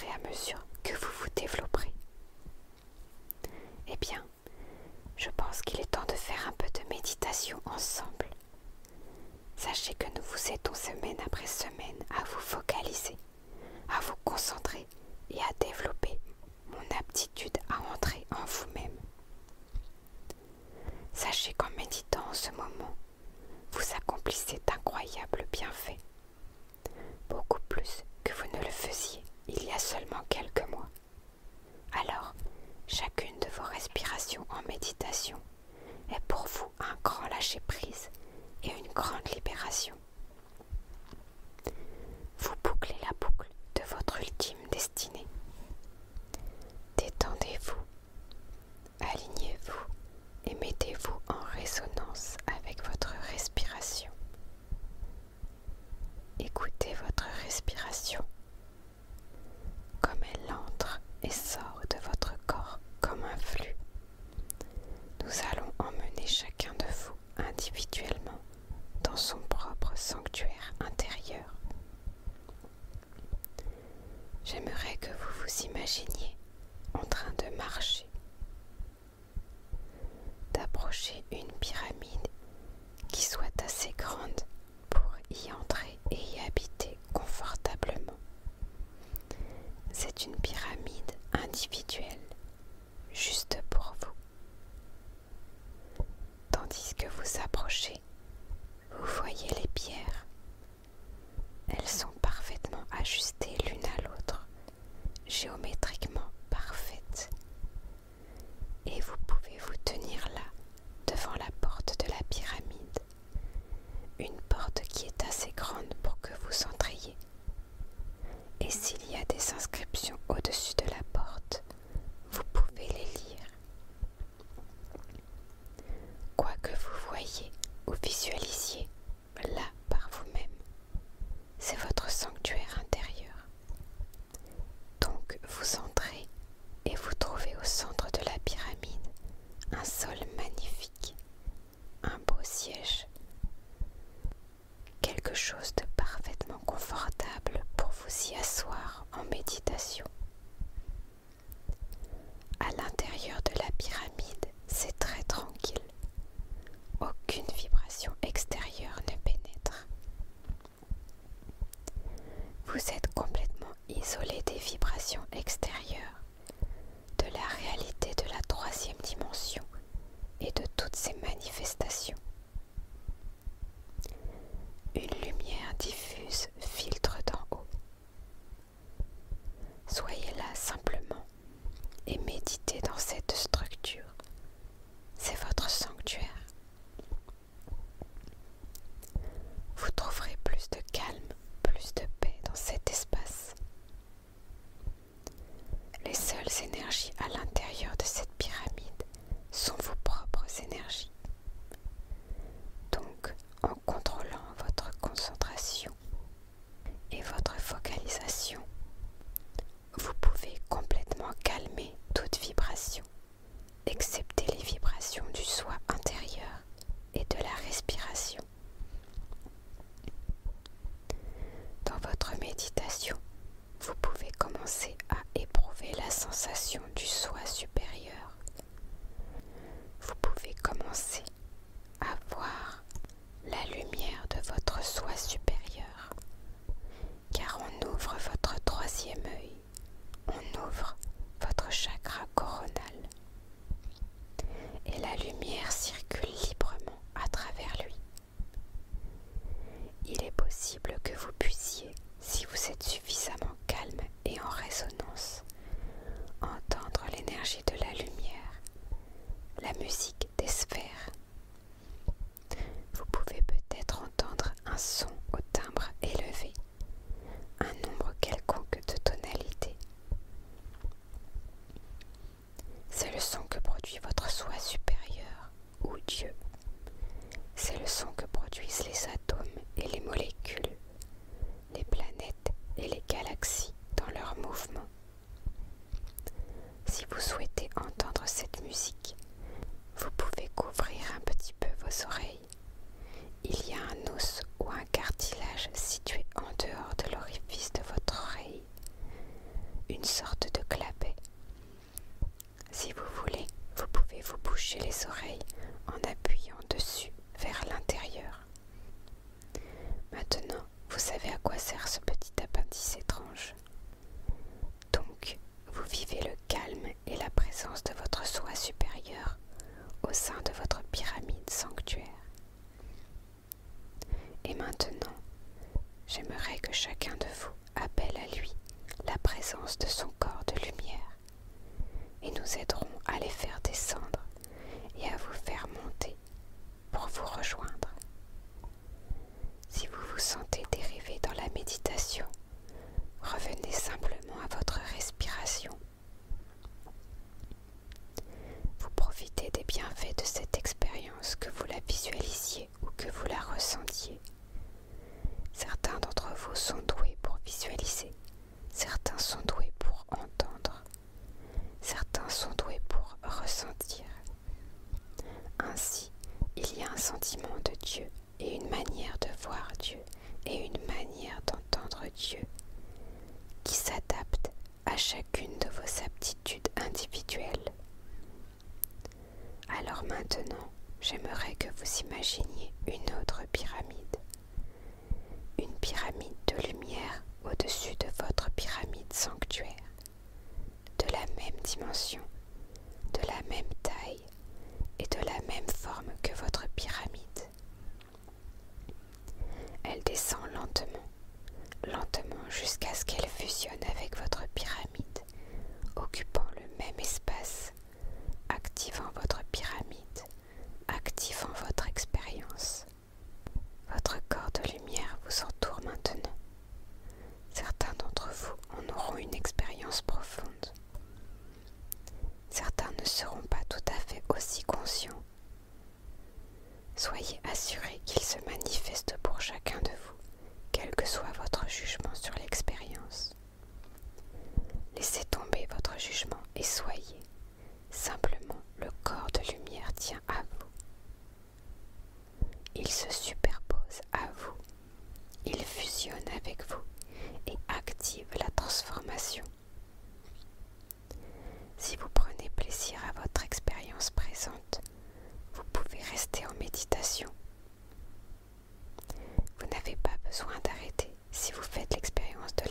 et à mesure que vous vous développerez. Eh bien, je pense qu'il est temps de faire un peu de méditation ensemble. Sachez que nous vous aidons semaine après semaine à vous focaliser, à vous concentrer et à développer mon aptitude à entrer en vous-même. Sachez qu'en méditant en ce moment, vous accomplissez d'incroyables bienfaits, beaucoup plus que vous ne le faisiez il y a seulement quelques mois. Alors, chacune de vos respirations en méditation est pour vous un grand lâcher-prise et une grande libération. Vous bouclez la boucle de votre ultime destinée. Détendez-vous, alignez-vous et mettez-vous en résonance avec votre respiration. Écoutez votre respiration, comme elle entre et sort de votre corps comme un flux. Nous allons emmener chacun de vous individuellement dans son propre sanctuaire intérieur. J'aimerais que vous vous imaginiez en train de marcher, d'approcher une pyramide qui soit assez grande pour y entrer et y habiter confortablement. C'est une pyramide individuelle, juste pour vous. Tandis que vous approchez, vous voyez les pierres. Elles sont parfaitement ajustées l'une à l'autre, géométriquement parfaites. Et vous pouvez vous tenir là, devant la porte de la pyramide. Une porte qui est assez grande pour que vous entriez. Et s'il y a des inscriptions au-dessus de la porte, vous pouvez les lire. Quoi que vous voyez ou visualisiez là par vous-même, c'est votre sanctuaire intérieur. Donc vous entrez et vous trouvez au centre de la pyramide un sol magnifique, un beau siège, quelque chose de parfaitement confortable pour vous y asseoir en méditation. À l'intérieur de la pyramide, c'est très tranquille. Aucune vibration extérieure ne pénètre. Vous êtes complètement isolé des vibrations extérieures, de la réalité de la troisième dimension et de toutes ses manifestations. Une lumière diffuse filtre d'en haut. Soyez là simplement et méditez dans cette structure. C'est votre sanctuaire. Vous trouverez plus de calme, plus de paix dans cet espace. Les seules énergies à l'intérieur de cette pyramide sont vos propres énergies. Donc, en contrôlant votre concentration et votre focalisation, vous pouvez complètement calmer toute vibration, excepté les vibrations du soi intérieur et de la respiration. Dans votre méditation, vous pouvez commencer à éprouver la sensation du soi supérieur. Vous pouvez commencer à voir la lumière de votre soi supérieur, car on ouvre votre troisième œil, on ouvre votre chakra coronal, et la lumière circule librement à travers lui. Il est possible que vous puissiez, si vous êtes suffisamment calme et en résonance, entendre l'énergie de la lumière, la musique des sphères. Vous pouvez peut-être entendre un son au timbre élevé, un nombre quelconque de tonalités. C'est le son que produit votre soi supérieur ou Dieu. C'est le son que produisent les atomes et les molécules, les planètes et les galaxies dans leur mouvement. Si vous souhaitez entendre cette musique, vous pouvez couvrir un petit peu vos oreilles. Il y a un os ou un cartilage situé en dehors de l'orifice de votre oreille. Une une sorte de clapet. Si vous voulez, vous pouvez vous boucher les oreilles en appuyant dessus vers l'intérieur. Maintenant, vous savez à quoi sert ce petit appendice étrange. Donc, vous vivez le calme et la présence de votre soi supérieur au sein de votre pyramide sanctuaire. Et maintenant, j'aimerais que chacun de vous appelle à lui la présence de son corps de lumière, et nous aiderons à les faire descendre et à vous faire monter pour vous rejoindre. Si vous vous sentez dérivé dans la méditation, revenez simplement à votre respiration. Vous profitez des bienfaits de cette expérience, que vous la visualisiez ou que vous la ressentiez. Certains d'entre vous sont doués pour visualiser, certains sont doués pour entendre, certains sont doués pour ressentir. Ainsi, il y a un sentiment de Dieu et une manière de voir Dieu et une manière d'entendre Dieu qui s'adapte à chacune de vos aptitudes individuelles. Alors maintenant, j'aimerais que vous imaginiez une autre pyramide. Une pyramide de lumière au-dessus de votre pyramide sanctuaire, de la même dimension